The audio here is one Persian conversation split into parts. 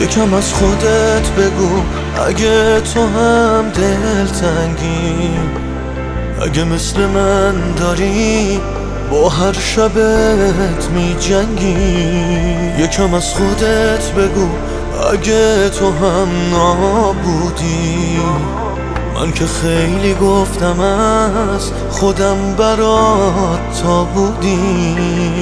یکم از خودت بگو اگه تو هم دلتنگی، اگه مثل من داری با هر شبت می جنگی. یکم از خودت بگو اگه تو هم نابودی، من که خیلی گفتم از خودم برات تا بودی.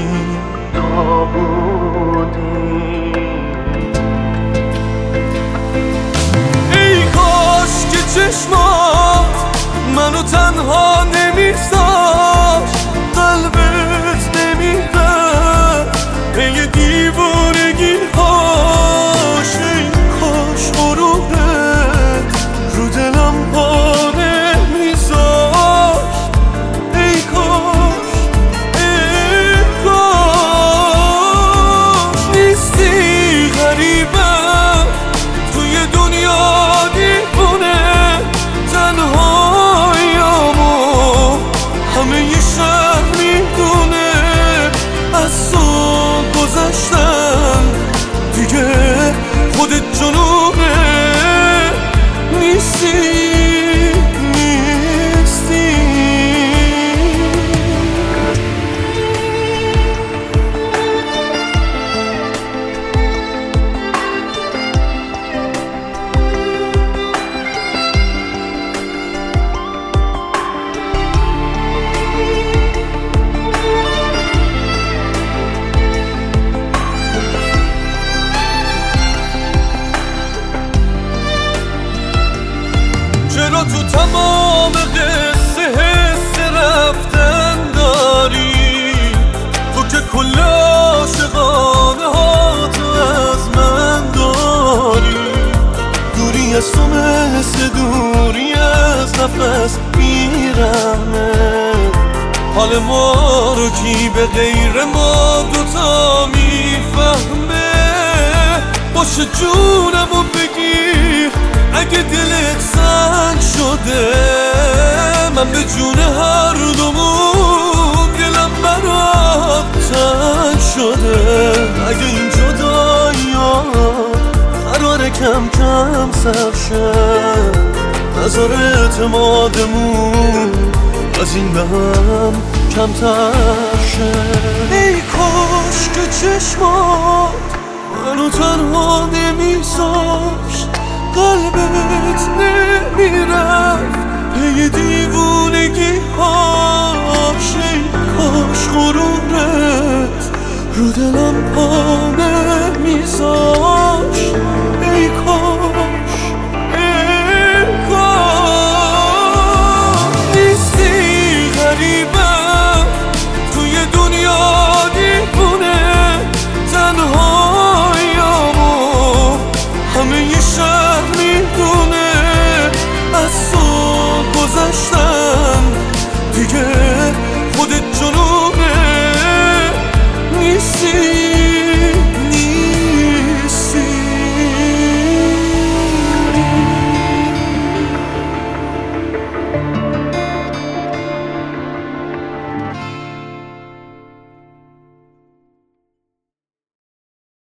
ای کاش که چشمات منو تنها نمیذاشت، قلبت نمیرفت پی دیوانگی هاش. ای کاش غرورت رو دلم پا نمیذاشت. ای کاش نیستی غریبم توی دنیا دیوونه، تنهاییامو همه ی شهر میدونه. از تو گذشتم دیگه خودت جنونه، نیستی. چرا تو تمام قصه حس رفتن داری؟ تو که کل عاشقانه ها تو از من داری. دوری از تو مثل دوری از نفس میرمه، حال ما رو کی به غیر ما دوتا میفهمه. باشه جونمو بگیر اگه دلت سنگ شده، من به جون هر دومون دلم برات تنگ شده. اگه این جدایی ها قراره کم کم سر شه، نظر اعتمادمون از این به هم کمتر شه. ای کاش که چشمات منو تنها نمیذاشت، قلبت نمیرفت پی دیوونگی هاش. ای کاش غرورت رو دلم پا نمیذاشت.